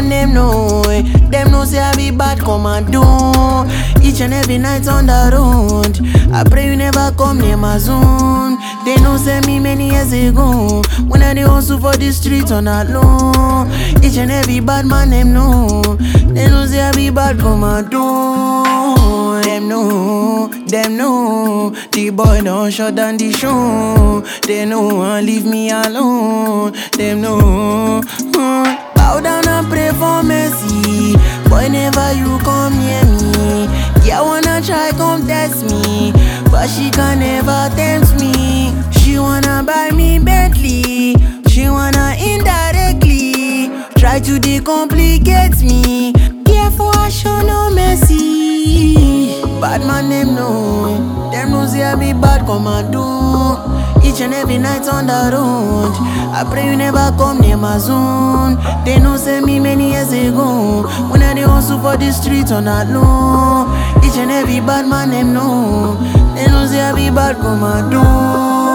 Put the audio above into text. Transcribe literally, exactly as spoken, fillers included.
man them know. eh. Them know say I be bad commando. Each and every night on the road. I pray you never come near my zone. They know say me many years ago. When I dey hustle for the streets on that low. Each and every bad man them know. They know say I be bad commando. Them know, them know. The boy don't shut down the show. They know and leave me alone. Them know. Mm. Bow down and pray for mercy. Boy, never you come near me. Yeah, wanna try come test me, but she can never tempt me. She wanna buy me Bentley. She wanna indirectly try to decomplicate me. Therefore I show no mercy. Bad man them know. Them know say I be bad commando. Each and every night on the road. I pray you never come near my zone. They know say me many years ago. When I dey hustle for the streets on that low. Each and every bad man them know. They know say I be bad commando.